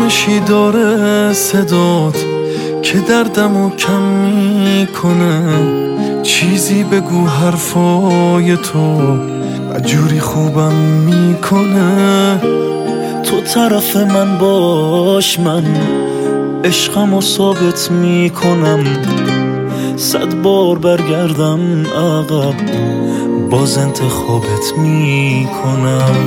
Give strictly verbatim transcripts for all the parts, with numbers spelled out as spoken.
آرامشی داره صدات که دردمو کم میکنه. چیزی بگو حرفای تو جوری خوبم میکنه. تو طرف من باش، من عشقمو ثابت میکنم. صد بار برگردم عقب باز انتخابت میکنم.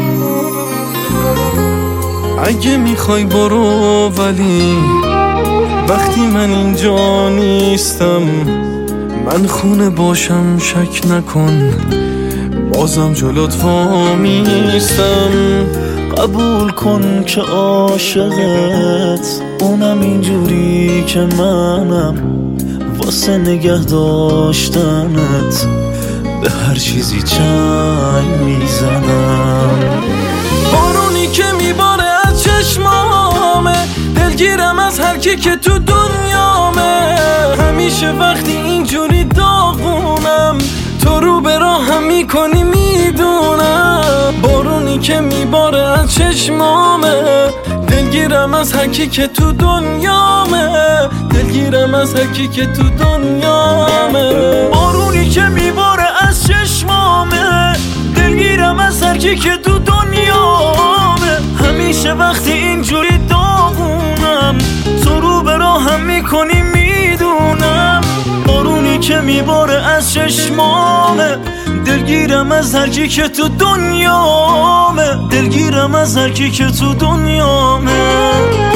اگه میخوای برو، ولی وقتی من اینجا نیستم من خونه باشم شک نکن بازم جلوت وامیستم. قبول کن که عاشقت اونم اینجوری که منم، واسه نگه داشتنت به هر چیزی چنگ میزنم. بارونی که میباره از چشمامه، دلگیرم از هر کی که تو دنیامه. همیشه وقتی اینجوری داغونم تو رو به راهم میکنی میدونم. بارونی که میباره از چشمامه، دلگیرم از هر کی که تو دنیامه. دلگیرم از هر کی که تو دنیامه. بارونی که میباره از چشمامه، دلگیرم از هر کی که تو دنیامه. همیشه وقتی اینجوری داغونم تو رو به راهم میکنی میدونم. بارونی که میباره از چشمامه، دلگیرم از هر کی که تو دنیامه. دلگیرم از هر کی که تو دنیامه.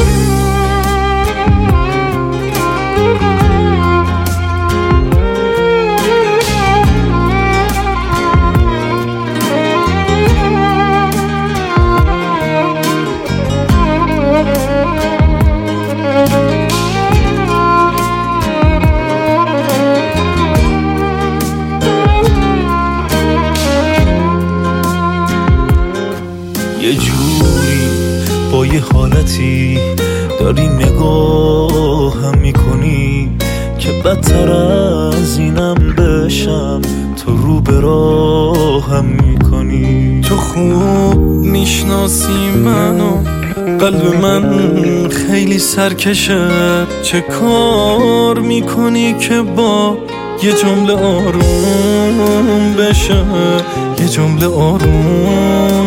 یه جوری با یه حالتی داری نگاهم میکنی که بدتر از اینم بشم تو رو به راهم میکنی. تو خوب میشناسی منو، قلب من خیلی سرکشه. چه کار میکنی که با یه جمله آروم بشه، یه جمله آروم